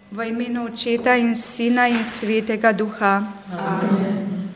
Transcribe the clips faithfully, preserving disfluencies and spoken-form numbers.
V imenu Očeta in Sina in Svetega Duha. Amen.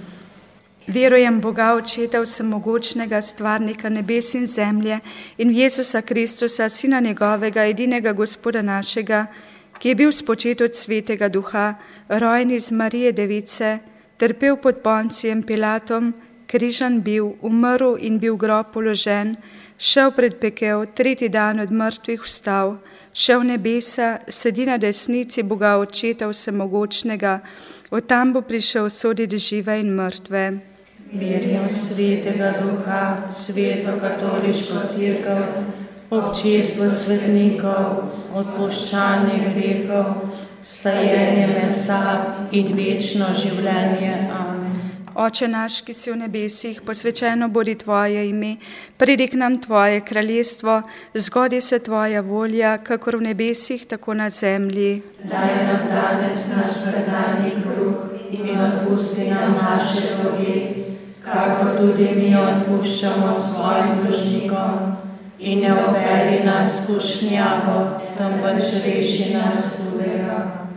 Verujem Boga, Očeta vsemogočnega, stvarnika nebes in zemlje, in v Jezusa Kristusa, Sina njegovega, edinega Gospoda našega, ki je bil spočet od Svetega Duha, rojen iz Marije Device, trpel pod Poncijem Pilatom, križan bil, umrl in bil v grob položen, šel pred pekel, tretji dan od mrtvih vstal, šel v nebesa, sedi na desnici Boga Očeta vsemogočnega, od tam bo prišel soditi žive in mrtve. Verjam Svetega Duha, sveto katoliško cerkev, občestvo svetnikov, odpuščanje grehov, stajenje mesa in večno življenje. Amen. Oče naš, ki si v nebesih, posvečeno bodi tvoje ime, pridi k nam tvoje kraljestvo, zgodi se tvoja volja, kakor v nebesih, tako na zemlji. Daj nam danes naš vsakdanji kruh in odpusti nam naše dolge, kakor tudi mi odpuščamo svojim dolžnikom. In ne uvedi nas v skušnjavo, temveč reši nas hudega.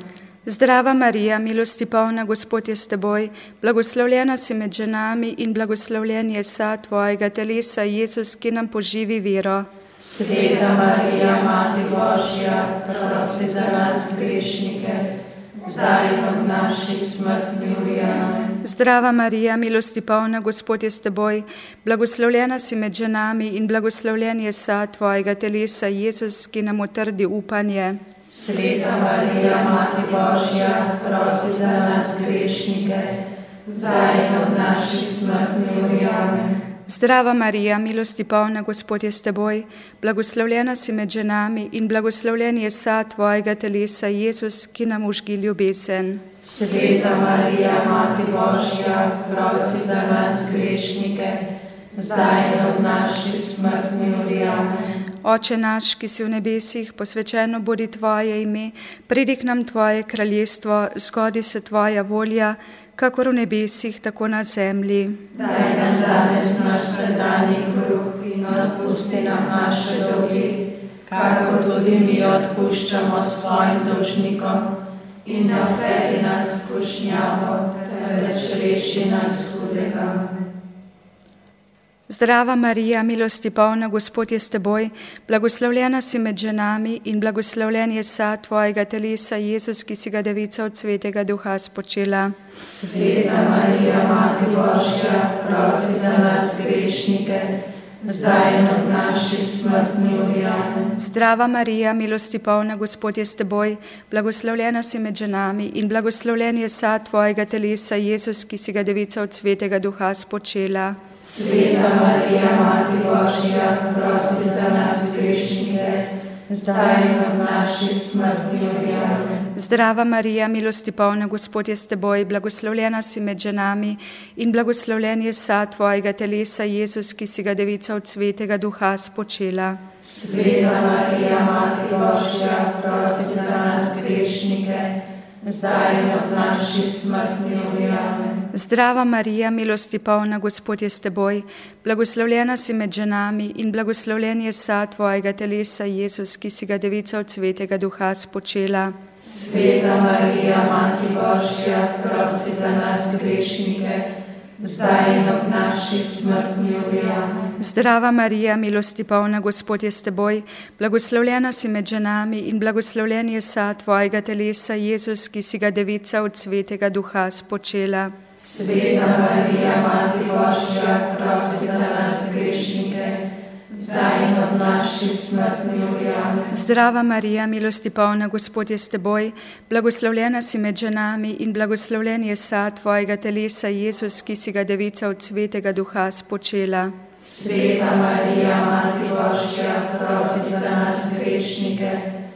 Zdrava Marija, milosti polna, Gospod je s teboj, blagoslovljena si med ženami in blagoslovljen je sad tvojega telesa, Jezus, ki nam poživi vero. Sveta Marija, Mati Božja, prosi za nas grešnike, zdaj in ob naši smrtni uri. Amen. Zdrava Marija, milosti polna, Gospod je s teboj, blagoslovljena si med ženami in blagoslovljen je sad tvojega telesa, Jezus, ki nam utrdi upanje. Sveta Marija, Mati Božja, prosi za nas grešnike, zdaj in ob naši smrtni uri. Amen. Zdrava Marija, milosti polna, Gospod je s teboj, blagoslovljena si med ženami in blagoslovljen je sad tvojega telesa, Jezus, ki nam užgi ljubezen. Sveta Marija, Mati Božja, prosi za nas grešnike, zdaj in ob naši smrtni uri. Amen. Oče naš, ki si v nebesih, posvečeno bodi tvoje ime, pridi k nam tvoje kraljestvo, zgodi se tvoja volja, kakor v nebesih, tako na zemlji. Daj nam danes naš vsakdanji kruh in odpusti nam naše dolge, kakor tudi mi odpuščamo svojim dolžnikom. In ne uvedi nas v skušnjavo, temveč reši nas hudega. Zdrava Marija, milosti polna, Gospod je s teboj, blagoslovljena si med ženami in blagoslovljen je sad tvojega telesa, Jezus, ki si ga devica od Svetega Duha spočela. Sveta Marija, Mati Božja, prosi za nas grešnike, zdaj in ob naši smrtni uri. Amen. Zdrava Marija, milosti polna, Gospod je s teboj, blagoslovljena si med ženami in blagoslovljen je sad tvojega telesa, Jezus, ki si ga devica od Svetega Duha spočela. Sveta Marija, Mati Božja, prosi za nas grešnike, zdaj in ob naši smrtni uri. Amen. Zdrava Marija, milosti polna, Gospod je s teboj, blagoslovljena si med ženami in blagoslovljen je sad tvojega telesa, Jezus, ki si ga devica od Svetega Duha spočela. Sveta Marija, Mati Božja, prosi za nas grešnike, zdaj in ob naši smrtni uri. Amen. Zdrava Marija, milosti polna, Gospod je s teboj, blagoslovljena si med ženami in blagoslovljen je sad tvojega telesa, Jezus, ki si ga devica od Svetega Duha spočela. Sveta Marija, Mati Božja, prosi za nas grešnike, zdaj in ob naši smrtni uri. Amen. Zdrava Marija, milosti polna, Gospod je s teboj, blagoslovljena si med ženami in blagoslovljen je sad tvojega telesa, Jezus, ki si ga devica od Svetega Duha spočela. Sveta Marija, Mati Božja, prosi za nas grešnike, zdaj in ob naši smrtni uri. Amen. Zdrava Marija, milosti polna, Gospod je s teboj, blagoslovljena si med ženami in blagoslovljen je sad tvojega telesa, Jezus, ki si ga devica od Svetega Duha spočela. Sveta Marija, Mati Božja, prosi za nas grešnike,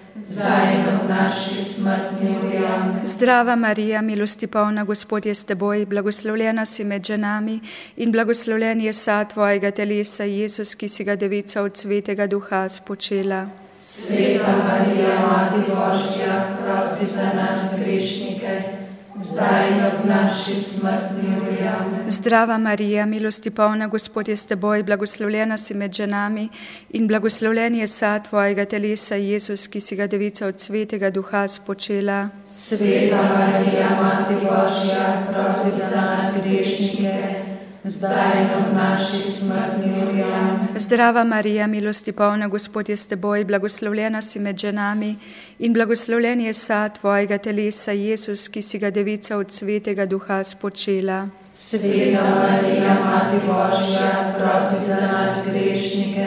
zdaj in ob naši smrtni uri. Amen. Zdrava Marija, milosti polna, Gospod je s teboj, blagoslovljena si med ženami in blagoslovljen je sad tvojega telesa, Jezus, ki si ga devica od Svetega Duha spočela. Sveta Marija, Mati Božja, prosi za nas grešnike, zdaj in ob naši smrtni uri. Amen. Zdrava Marija, milosti polna, Gospod je s teboj, blagoslovljena si med ženami in blagoslovljen je sad tvojega telesa, Jezus, ki si ga devica od svetega duha spočela. Sveta Marija, Mati Božja, prosi za nas grešnike, zdaj in ob naši smrtni uri. Amen. Zdrava Marija, milosti polna, Gospod je s teboj, blagoslovljena si med ženami in blagoslovljen je sad tvojega telesa, Jezus, ki si ga devica od svetega duha spočela. Sveta Marija, Mati Božja, prosi za nas grešnike,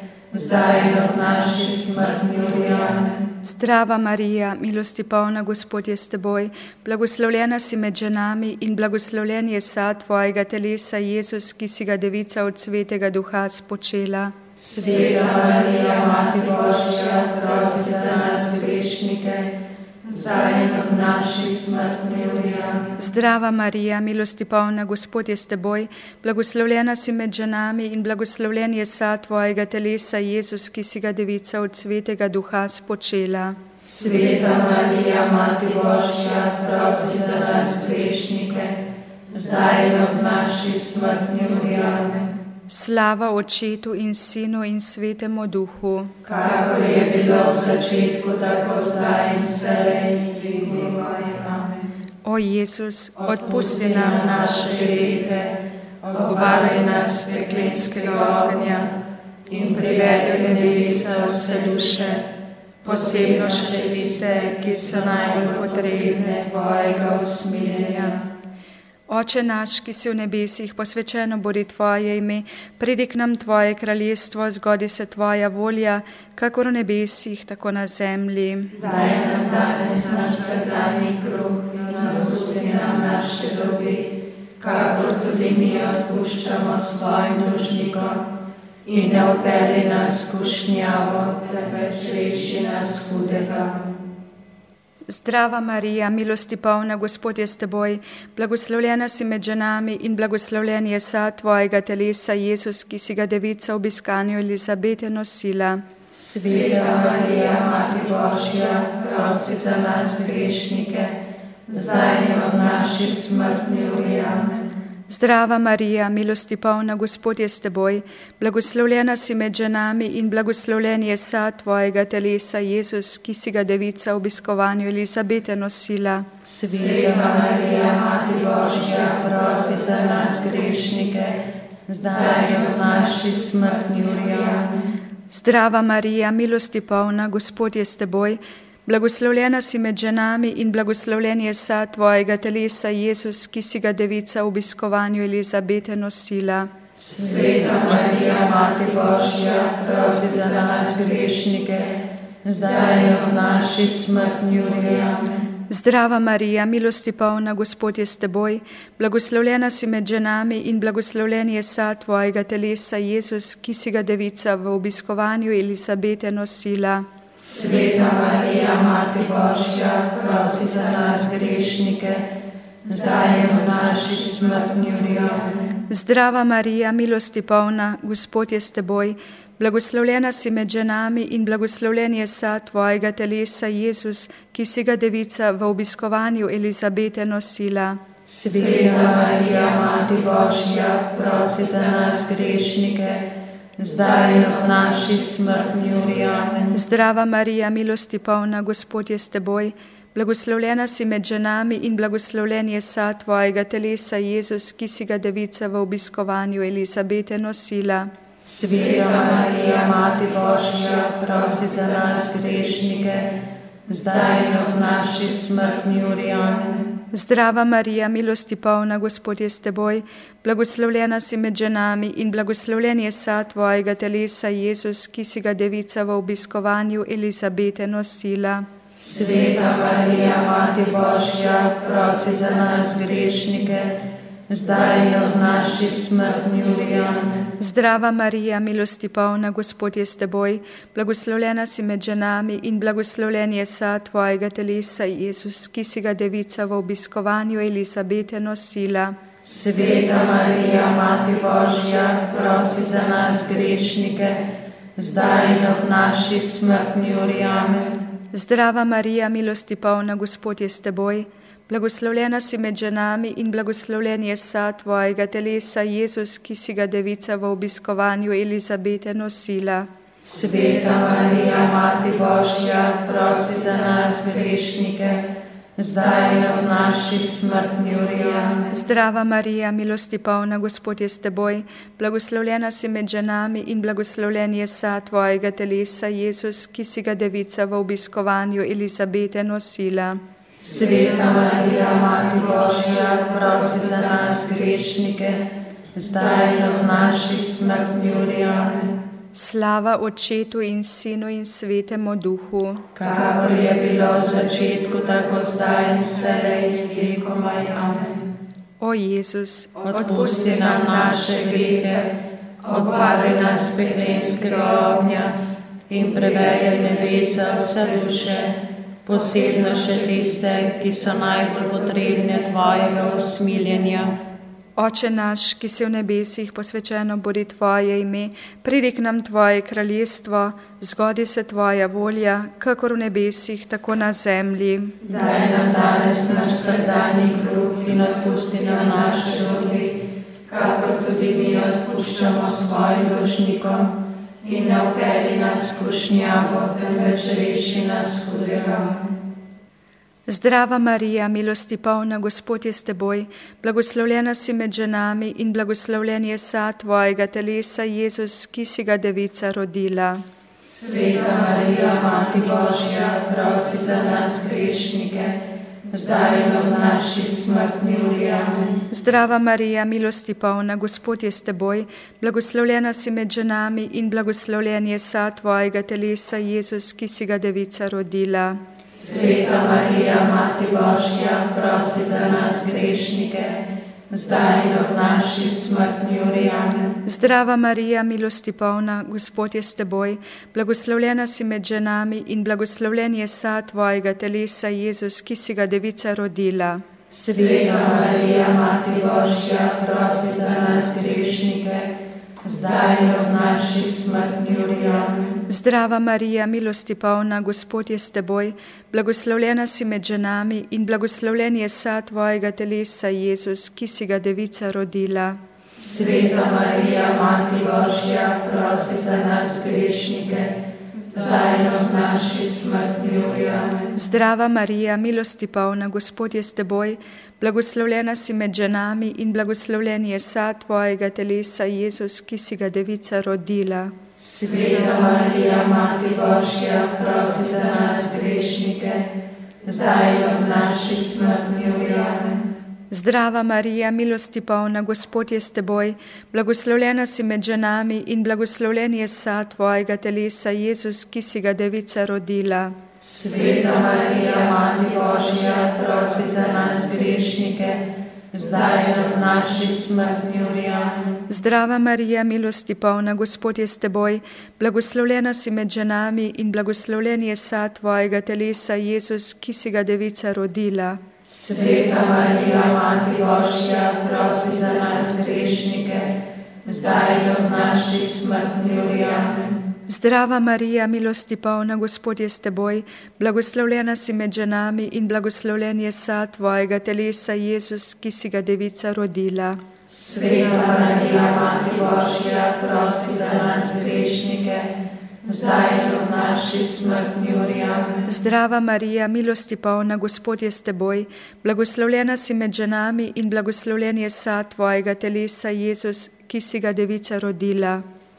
zdaj in ob naši smrtni uri. Amen. Zdrava Marija, milosti polna, Gospod je s teboj, blagoslovljena si med ženami in blagoslovljen je sad tvojega telesa, Jezus, ki si ga devica od svetega duha spočela. Sveta Marija, Mati Božja, prosi za nas grešnike, zdaj in ob naši smrtni uri. Amen. Zdrava Marija, milosti polna, Gospod je s teboj, blagoslovljena si med ženami in blagoslovljen je sad tvojega telesa, Jezus, ki si ga devica od svetega duha spočela. Sveta Marija, Mati Božja, prosi za nas grešnike, zdaj in ob naši smrtni uri. Amen. Slava Očetu in Sinu in Svetemu Duhu, kakor je bilo v začetku, tako zdaj in vselej in vekov. Amen. O Jezus, odpusti nam naše grehe, obvaruj nas peklenskega ognja in privedi v nebesa vse duše, posebno še tiste, ki so najbolj potrebne tvojega usmiljenja. Oče naš, ki si v nebesih, posvečeno bodi tvoje ime, pridi k nam tvoje kraljestvo, zgodi se tvoja volja, kakor v nebesih, tako na zemlji. Daj nam danes naš vsakdanji kruh in odpusti nam naše dolge, kakor tudi mi odpuščamo svojim dolžnikom. In ne vpelji nas v skušnjavo, temveč reši nas hudega. Zdrava Marija, milosti polna, Gospod je s teboj, blagoslovljena si med ženami in blagoslovljen je sad tvojega telesa, Jezus, ki si ga devica ob iskanju Elizabete nosila. Sveta Marija, Mati Božja, prosi za nas grešnike, zdaj in ob naši smrtni uri. Amen. Zdrava Marija, milosti polna, Gospod je s teboj, blagoslovljena si med ženami in blagoslovljen je sad tvojega telesa, Jezus, ki si ga devica v obiskovanju Elizabete nosila. Sveta Marija, Mati Božja, prosi za nas grešnike, zdaj in ob naši smrtni uri. Amen. Zdrava Marija, milosti polna, Gospod je s teboj, blagoslovljena si med ženami in blagoslovljen je sad tvojega telesa, Jezus, ki si ga devica v obiskovanju Elizabete nosila. Sveta Marija, Mati Božja, prosi za nas grešnike, zdaj in ob naši smrtni uri. Amen. Zdrava Marija, milosti polna, Gospod je s teboj, blagoslovljena si med ženami in blagoslovljen je sad tvojega telesa, Jezus, ki si ga devica v obiskovanju Elizabete nosila. Sveta Marija, Mati Božja, prosi za nas grešnike, zdaj in ob naši smrtni uri. Amen. Zdrava Marija, milosti polna, Gospod je s teboj, blagoslovljena si med ženami in blagoslovljen je sad tvojega telesa, Jezus, ki si ga devica v obiskovanju Elizabete nosila. Sveta Marija, Mati Božja, prosi za nas grešnike, zdaj in ob naši smrtni uri. Amen. Zdrava Marija, milosti polna, Gospod je s teboj, blagoslovljena si med ženami in blagoslovljen je sad tvojega telesa, Jezus, ki si ga devica v obiskovanju Elizabete nosila. Sveta Marija, Mati Božja, prosi za nas grešnike, zdaj in ob naši smrtni uri. Amen. Zdrava Marija, milosti polna, Gospod je s teboj, blagoslovljena si med ženami in blagoslovljen je sad tvojega telesa, Jezus, ki si ga devica v obiskovanju Elizabete nosila. Sveta Marija, Mati Božja, prosi za nas grešnike, zdaj in ob naši smrtni uri. Amen. Zdrava Marija, milosti polna, Gospod je s teboj, blagoslovljena si med ženami in blagoslovljen je sad tvojega telesa, Jezus, ki si ga devica v obiskovanju Elizabete nosila. Sveta Marija, Mati Božja, prosi za nas grešnike, zdaj in ob naši smrtni uri. Amen. Zdrava Marija, milosti polna, Gospod je s teboj, blagoslovljena si med ženami in blagoslovljen je sad tvojega telesa, Jezus, ki si ga devica v obiskovanju Elizabete nosila. Sveta Marija, Mati Božja, prosi za nas grešnike, zdaj in ob naši smrtni uri. Amen. Zdrava Marija, milosti polna, Gospod je s teboj, blagoslovljena si med ženami in blagoslovljen je sad tvojega telesa, Jezus, ki si ga devica v obiskovanju Elizabete nosila. Sveta Marija, Mati Božja, prosi za nas grešnike, zdaj in ob naši smrtni uri. Amen. Slava Otčetu in Sinu in Svetemu Duhu, kakor je bilo v začetku, tako zdaj in vselej in vekomaj. Amen. O Jezus, odpusti nam naše grehe, obvari nas peklenskega ognja in preveljaj nebesa vse duše, posebno še tiste, ki so najbolj potrebne tvojega usmiljenja. Oče naš, ki si v nebesih, posvečeno bodi tvoje ime, pridi k nam tvoje kraljestvo, zgodi se tvoja volja, kakor v nebesih, tako na zemlji. Daj nam danes naš vsakdanji kruh in odpusti nam naše dolge, kakor tudi mi odpuščamo svojim dolžnikom, in ne vpelji nas v skušnjavo, temveč reši nas hudega. Zdrava Marija, milosti polna, Gospod je s teboj, blagoslovljena si med ženami in blagoslovljen je sad tvojega telesa, Jezus, ki si ga devica rodila. Sveta Marija, Mati Božja, prosi za nas grešnike, zdaj in ob naši smrtni uri. Amen. Zdrava Marija, milosti polna, Gospod je s teboj, blagoslovljena si med ženami in blagoslovljen je sad tvojega telesa, Jezus, ki si ga devica rodila. Sveta Marija, Mati Božja, prosi za nas grešnike, zdaj in ob naši smrtni uri. Amen. Zdrava Marija, milosti polna, Gospod je s teboj, blagoslovljena si med ženami in blagoslovljen je sad tvojega telesa, Jezus, ki si ga devica rodila. Sveta Marija, Mati Božja, prosi za nas grešnike, zdaj in ob naši smrtni uri. Amen. Zdrava Marija, milosti polna, Gospod je s teboj, blagoslovljena si med ženami in blagoslovljen je sad tvojega telesa, Jezus, ki si ga devica rodila. Sveta Marija, Mati Božja, prosi za nas grešnike, zdaj in ob naši smrtni uri. Amen. Zdrava Marija, milosti polna, Gospod je s teboj, blagoslovljena si med ženami in blagoslovljen je sad tvojega telesa, Jezus, ki si ga devica rodila. Sveta Marija, Mati Božja, prosi za nas grešnike, zdaj in ob naši smrtni uri. Amen. Zdrava Marija, milosti polna, Gospod je s teboj, blagoslovljena si med ženami in blagoslovljen je sad tvojega telesa, Jezus, ki si ga devica rodila. Sveta Marija, Mati Božja, prosi za nas grešnike, zdaj in ob naši smrtni uri. Amen. Zdrava Marija, milosti polna, Gospod je s teboj, blagoslovljena si med ženami in blagoslovljen je sad tvojega telesa, Jezus, ki si ga devica rodila. Sveta Marija, Mati Božja, prosi za nas grešnike, zdaj in ob naši smrtni uri. Amen. Zdrava Marija, milosti polna, Gospod je s teboj, blagoslovljena si med ženami in blagoslovljen je sad tvojega telesa, Jezus, ki si ga devica rodila. Sveta Marija, Mati Božja, prosi za nas grešnike, zdaj in ob naši smrtni uri. Amen. Zdrava Marija, milosti polna, Gospod je s teboj, blagoslovljena si med ženami in blagoslovljen je sad tvojega telesa, Jezus, ki si ga devica rodila.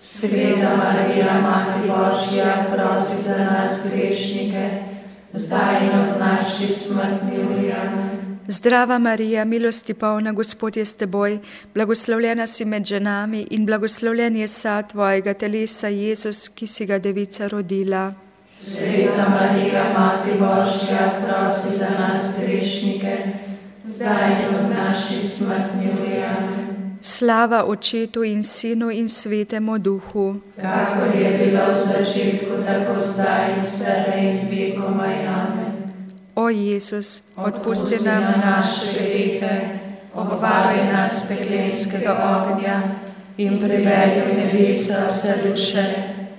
Sveta Marija, Mati Božja, prosi za nas grešnike, zdaj in ob naši smrtni uri. Amen. Zdrava Marija, milosti polna, Gospod je s teboj, blagoslovljena si med ženami in blagoslovljen je sad tvojega telesa, Jezus, ki si ga devica rodila. Sveta Marija, Mati Božja, prosi za nas grešnike, zdaj in ob naši smrtni uri. Amen. Slava Otčetu in Sinu in Svetemu Duhu, kakor je bilo v začetku, tako zdaj in vselej in vekomaj. Amen. O Jezus, odpusti Odpusti nam nam naše naše grehe, obvari nas peklenskega ognja in privedi v nebesa vse duše,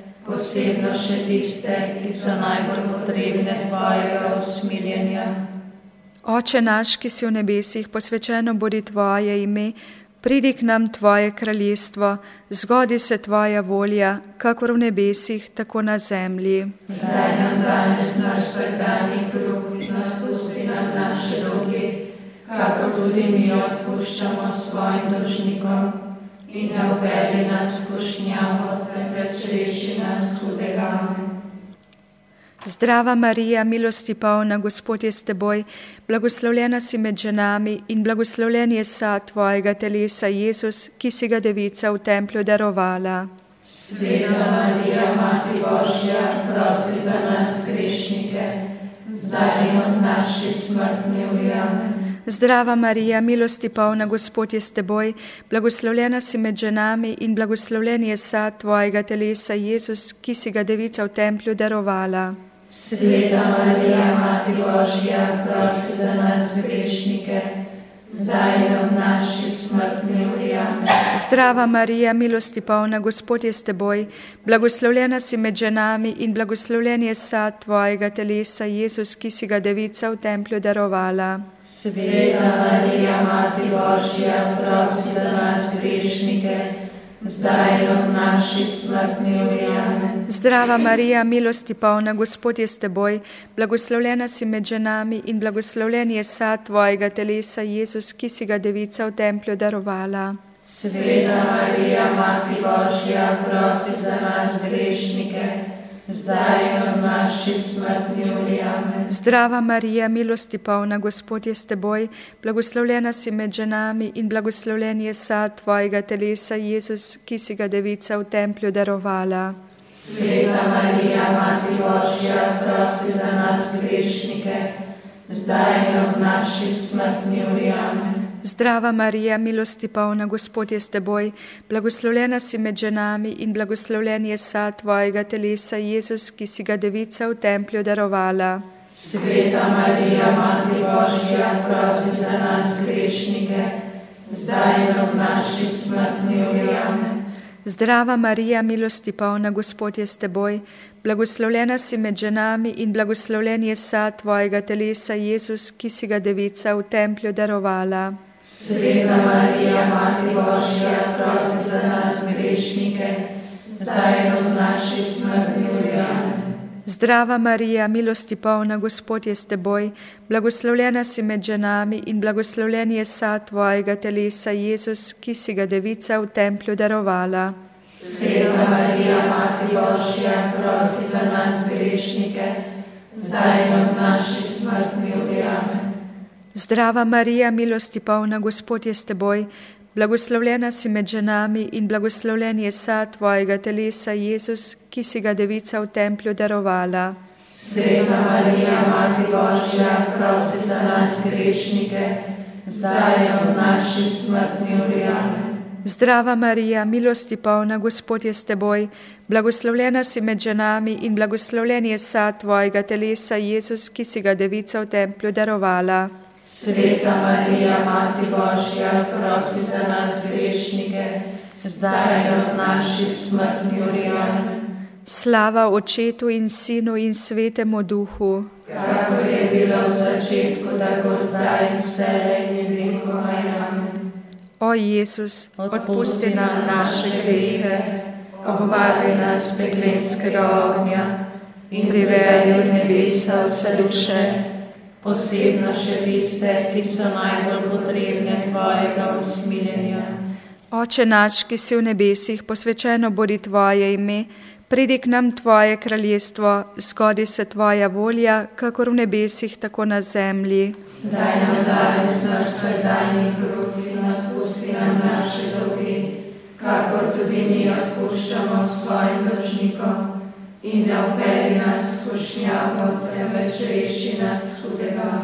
posebno še tiste, ki so najbolj potrebne tvojega usmiljenja. Oče naš, ki si v nebesih, posvečeno bodi tvoje ime, pridi k nam tvoje kraljestvo, zgodi se tvoja volja, kakor v nebesih, tako na zemlji. Daj nam danes naš vsakdanji kruh in odpusti nam naše dolge, kakor tudi mi odpuščamo svojim dolžnikom. In ne uvedi nas v skušnjavo, temveč reši nas hudega. Zdrava Marija, milosti polna, Gospod je s teboj, blagoslovljena si med ženami in blagoslovljen je sad tvojega telesa, Jezus, ki si ga devica v templju darovala. Sveta Marija, Mati Božja, prosi za nas grešnike, zdaj in od naše smrtne ure. Amen. Zdrava Marija, milosti polna, Gospod je s teboj, blagoslovljena si med ženami in blagoslovljen je sad tvojega telesa, Jezus, ki si ga devica v templju darovala. Sveta Marija, Mati Božja, prosi za nas grešnike, zdaj in od naše smrtne ure. Amen. Zdrava Marija, milosti polna, Gospod je s teboj, blagoslovljena si med ženami in blagoslovljen je sad tvojega telesa, Jezus, ki si ga devica v templju darovala. Sveta Marija, Mati Božja, prosi za nas grešnike, zdaj in od naše smrtne ure. Amen. Zdrava Marija, milosti polna, Gospod je s teboj, blagoslovljena si med ženami in blagoslovljen je sad tvojega telesa, Jezus, ki si ga devica v templju darovala. Sveta Marija, Mati Božja, prosi za nas grešnike, zdaj in od naše smrtne ure. Amen. Zdrava Marija, milosti polna, Gospod je s teboj, blagoslovljena si med ženami in blagoslovljen je sad tvojega telesa, Jezus, ki si ga devica v templju darovala. Sveta Marija, Mati Božja, prosi za nas grešnike, zdaj in od naše smrtne ure. Amen. Zdrava Marija, milosti polna, Gospod je s teboj, blagoslovljena si med ženami in blagoslovljen je sad tvojega telesa, Jezus, ki si ga devica v templju darovala. Sveta Marija, Mati Božja, prosi za nas grešnike, zdaj in od naše smrtne ure. Amen. Zdrava Marija, milosti polna, Gospod je s teboj, blagoslovljena si med ženami in blagoslovljen je sad tvojega telesa, Jezus, ki si ga devica v templju darovala. Sveta Marija, Mati Božja, prosi za nas grešnike, zdaj in od naše smrtne ure. Amen. Zdrava Marija, milosti polna, Gospod je s teboj, blagoslovljena si med ženami in blagoslovljen je sad tvojega telesa, Jezus, ki si ga devica v templju darovala. Sveta Marija, Mati Božja, prosi za nas grešnike, zdaj in od naše smrtne ure. Amen. Zdrava Marija, milosti polna, Gospod je s teboj, blagoslovljena si med ženami in blagoslovljen je sad tvojega telesa, Jezus, ki si ga devica v templju darovala. Sveta Marija, Mati Božja, prosi za nas grešnike, zdaj in od naše smrtne ure. Amen. Zdrava Marija, milosti polna, Gospod je s teboj, blagoslovljena si med ženami in blagoslovljen je sad tvojega telesa, Jezus, ki si ga devica v templju darovala. Sveta Marija, Mati Božja, prosi za nas grešnike, zdaj in od naše smrtne ure. Amen. Slava Očetu in Sinu in Svetemu Duhu, kakor je bilo v začetku, tako zdaj in vselej in vekomaj. Amen. O Jezus, odpusti nam naše grehe, obvari nas peklenskega ognja in privedi v nebesa vse duše, posebno še tiste, ki so najbolj potrebne tvojega usmiljenja. Oče naš, ki si v nebesih, posvečeno bodi tvoje ime, pridi k nam tvoje kraljestvo, zgodi se tvoja volja, kakor v nebesih, tako na zemlji. Daj nam danes naš vsakdanji kruh in odpusti nam naše dolge, kakor tudi mi odpuščamo svojim dolžnikom. In ne uvedi nas v skušnjavo, temveč reši nas hudega.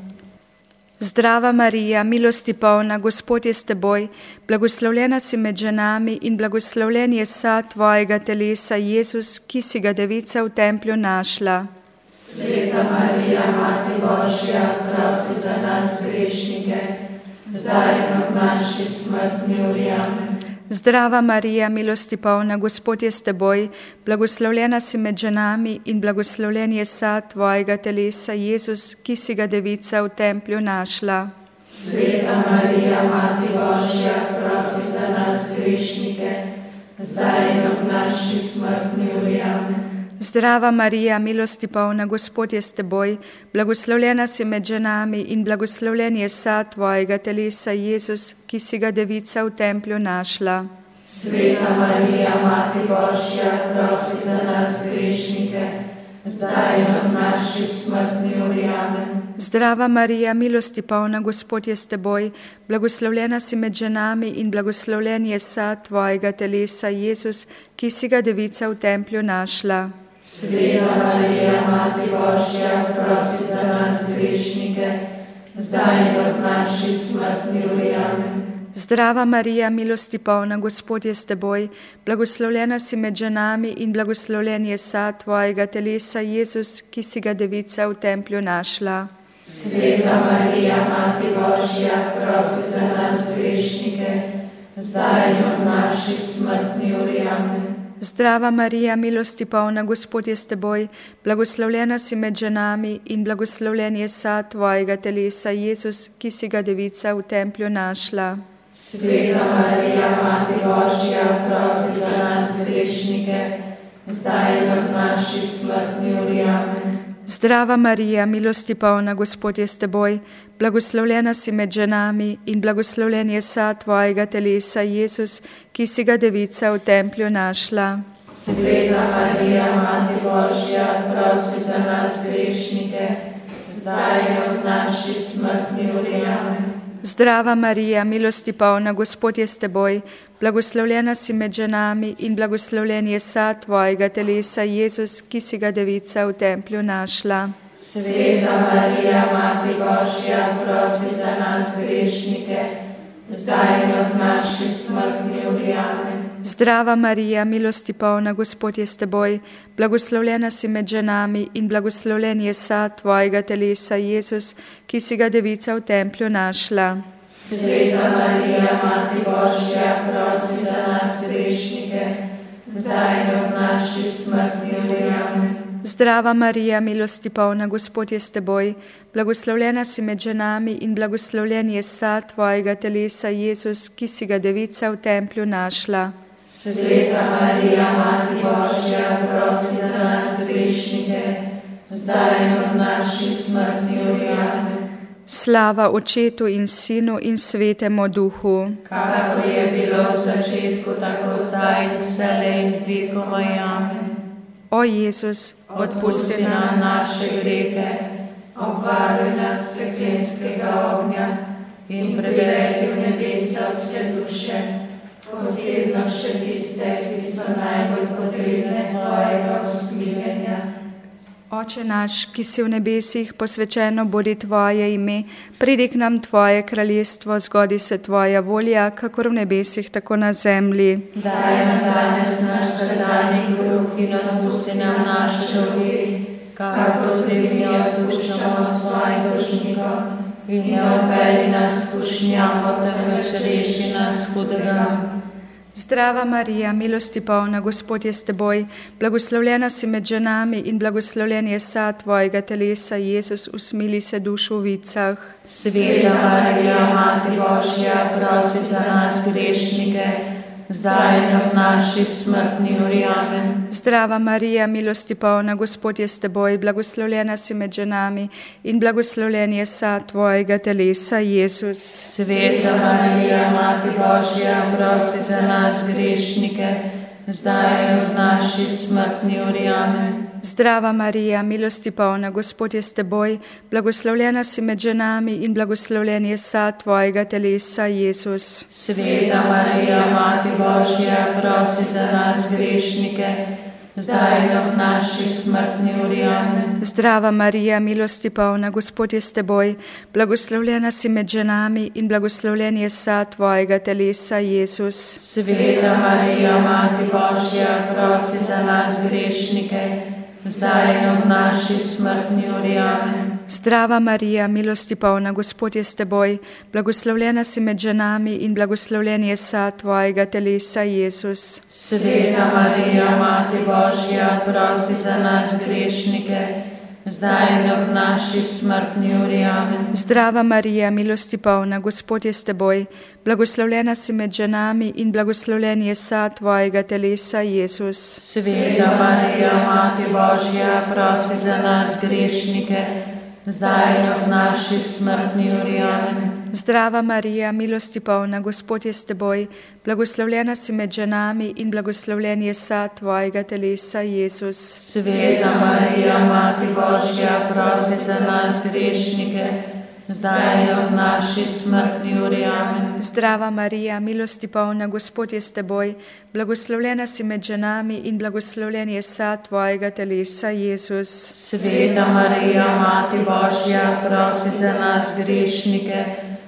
Zdrava Marija, milosti polna, Gospod je s teboj, blagoslovljena si med ženami in blagoslovljen je sad tvojega telesa, Jezus, ki si ga devica v templju našla. Sveta Marija, Mati Božja, prosi za nas grešnike, zdaj in ob naši smrtni uri. Amen. Zdrava Marija, milosti polna, Gospod je s teboj, blagoslovljena si med ženami in blagoslovljen je sad tvojega telesa, Jezus, ki si ga devica v templju našla. Sveta Marija, Mati Božja, prosi za nas grešnike, zdaj in ob naši smrtni uri. Amen. Zdrava Marija, milosti polna, Gospod je s teboj, blagoslovljena si med ženami in blagoslovljen je sad tvojega telesa, Jezus, ki si ga devica v templju našla. Sveta Marija, Mati Božja, prosi za nas grešnike, zdaj in ob naši smrtni uri. Amen. Zdrava Marija, milosti polna, Gospod je s teboj, blagoslovljena si med ženami in blagoslovljen je sad tvojega telesa, Jezus, ki si ga devica v templju našla. Sveta Marija, Mati Božja, prosi za nas grešnike, zdaj in ob naši smrtni uri. Amen. Zdrava Marija, milosti polna, Gospod je s teboj, blagoslovljena si med ženami in blagoslovljen je sad tvojega telesa, Jezus, ki si ga devica v templju našla. Sveta Marija, Mati Božja, prosi za nas grešnike, zdaj in ob naši smrtni uri. Amen. Zdrava Marija, milosti polna, Gospod je s teboj, blagoslovljena si med ženami in blagoslovljen je sad tvojega telesa, Jezus, ki si ga devica v templju našla. Sveta Marija, Mati Božja, prosi za nas grešnike, zdaj in ob naši smrtni uri. Amen. Zdrava Marija, milosti polna, Gospod je s teboj, blagoslovljena si med ženami in blagoslovljen je sad tvojega telesa, Jezus, ki si ga devica v templju našla. Sveta Marija, Mati Božja, prosi za nas grešnike, zdaj in ob naši smrtni uri. Amen. Zdrava Marija, milosti polna, Gospod je s teboj, blagoslovljena si med ženami in blagoslovljen je sad tvojega telesa, Jezus, ki si ga devica v templju našla. Sveta Marija, Mati Božja, prosi za nas grešnike, zdaj in ob naši smrtni uri. Amen. Zdrava Marija, milosti polna, Gospod je s teboj, blagoslovljena si med ženami in blagoslovljen je sad tvojega telesa, Jezus, ki si ga devica v templju našla. Sveta Marija, Mati Božja, prosi za nas grešnike, zdaj in ob naši smrtni uri. Amen. Zdrava Marija, milosti polna, Gospod je s teboj, blagoslovljena si med ženami in blagoslovljen je sad tvojega telesa, Jezus, ki si ga devica v templju našla. Sveta Marija, Mati Božja, prosi za nas grešnike, zdaj in ob naši smrtni uri. Amen. Slava Očetu in Sinu in Svetemu Duhu. Kakor je bilo v začetku, tako zdaj in vselej in vekomaj. Amen. O Jezus, odpusti nam naše grehe, obvaruj nas peklenskega ognja in privedi v nebesa vse duše, posebno še tiste, ki so najbolj potrebne tvojega usmiljenja. Oče naš, ki si v nebesih, posvečeno bodi tvoje ime, pridi k nam tvoje kraljestvo, zgodi se tvoja volja, kakor v nebesih, tako na zemlji. Daj nam danes naš vsakdanji kruh in odpusti nam naše dolge, kakor tudi mi odpuščamo svojim dolžnikom, in ne odpelji nas v skušnjavo, temveč reši nas hudega. Zdrava Marija, milosti polna, Gospod je s teboj, blagoslovljena si med ženami in blagoslovljen je sad tvojega telesa, Jezus, usmili se dušu v vicah. Sveta Marija, Mati Božja, prosi za nas grešnike, zdaj in ob naši smrtni uri. Amen. Zdrava Marija, milosti polna, Gospod je s teboj, blagoslovljena si med ženami in blagoslovljen je sad tvojega telesa, Jezus. Sveta Marija, Mati Božja, prosi za nas grešnike, zdaj in ob naši smrtni uri. Amen. Zdrava Marija, milosti polna, Gospod je s teboj, blagoslovljena si med ženami in blagoslovljen je sad tvojega telesa, Jezus. Sveta Marija, Mati Božja, prosi za nas grešnike, zdaj in ob naši smrtni uri. Amen. Zdrava Marija, milosti polna, Gospod je s teboj, blagoslovljena si med ženami in blagoslovljen je sad tvojega telesa, Jezus. Sveta Marija, Mati Božja, prosi za nas grešnike, zdaj in ob naši smrtni uri. Amen. Zdrava Marija, milosti polna, Gospod je s teboj, blagoslovljena si med ženami in blagoslovljen je sad tvojega telesa, Jezus. Sveta Marija, Mati Božja, prosi za nas grešnike, zdaj in ob naši smrtni uri. Amen. Zdrava Marija, milosti polna, Gospod je s teboj, blagoslovljena si med ženami in blagoslovljen je sad tvojega telesa, Jezus. Sveta Marija, Mati Božja, prosi za nas grešnike, zdaj in ob naši smrtni uri. Amen. Zdrava Marija, milosti polna, Gospod je s teboj, blagoslovljena si med ženami in blagoslovljen je sad tvojega telesa, Jezus. Sveta Marija, Mati Božja, prosi za nas grešnike, zdaj in ob naši smrtni uri. Amen. Zdrava Marija, milosti polna, Gospod je s teboj, blagoslovljena si med ženami in blagoslovljen je sad tvojega telesa, Jezus. Sveta Marija, Mati Božja, prosi za nas grešnike,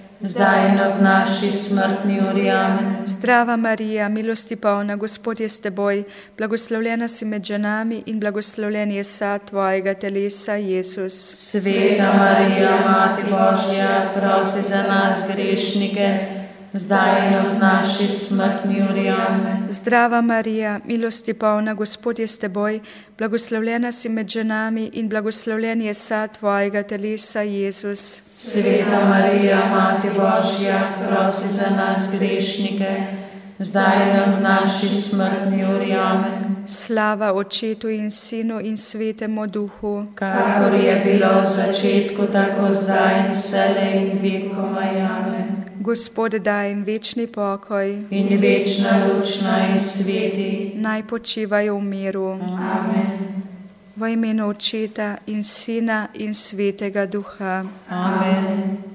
zdaj in ob naši smrtni uri. Amen. Zdrava Marija, milosti polna, Gospod je s teboj, blagoslovljena si med ženami in blagoslovljen je sad tvojega telesa, Jezus. Sveta Marija, Mati Božja, prosi za nas grešnike, zdaj in ob naši smrtni uri. Amen. Zdrava Marija, milosti polna, Gospod je s teboj, blagoslovljena si med ženami in blagoslovljen je sad tvojega telesa, Jezus. Sveta Marija, Mati Božja, prosi za nas grešnike, zdaj in ob naši smrtni uri. Amen. Slava Očetu in Sinu in Svetemu Duhu, kakor je bilo v začetku, tako zdaj in vselej in vekomaj. Amen. Gospod daj jim večni pokoj in večna luč naj jim sveti. Naj počivajo v miru. Amen. V imenu Očeta in Sina in Svetega Duha. Amen.